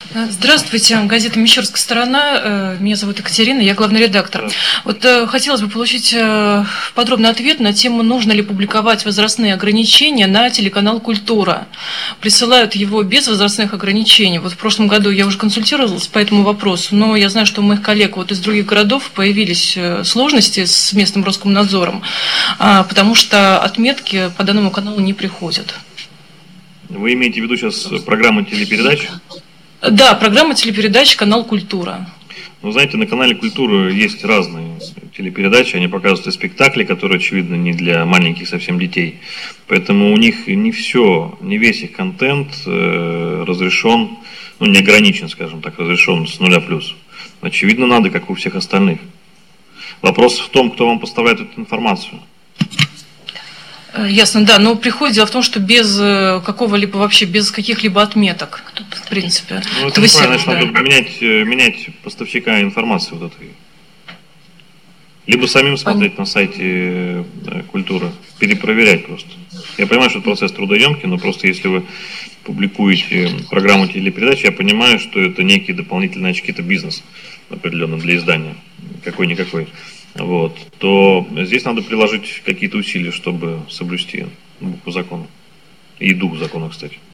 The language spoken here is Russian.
Здравствуйте, газета «Мещерская сторона». Меня зовут Екатерина, я главный редактор. Вот хотелось бы получить подробный ответ на тему, нужно ли публиковать возрастные ограничения на телеканал «Культура». Присылают его без возрастных ограничений. Вот в прошлом году я уже консультировалась по этому вопросу, но я знаю, что у моих коллег вот из других городов появились сложности с местным Роскомнадзором, потому что отметки по данному каналу не приходят. Вы имеете в виду сейчас программу телепередач? Да, программа телепередач «Канал Культура». Ну, знаете, на канале «Культура» есть разные телепередачи, они показывают и спектакли, которые, очевидно, не для маленьких совсем детей. Поэтому у них не все, не весь их контент разрешен, ну, не ограничен, скажем так, разрешен с 0+. Очевидно, надо, как у всех остальных. Вопрос в том, кто вам поставляет эту информацию. Ясно, да, но приходит дело в том, что без какого-либо вообще, без каких-либо отметок, тут, в принципе. Ну, это неправильно, значит, надо менять поставщика информации вот этой. Либо самим смотреть на сайте «Культуры», перепроверять просто. Я понимаю, что процесс трудоемкий, но просто если вы публикуете программу телепередач, я понимаю, что это некие дополнительные очки, это бизнес определенно для издания, какой-никакой. Вот, то здесь надо приложить какие-то усилия, чтобы соблюсти букву закона. И дух закона, кстати.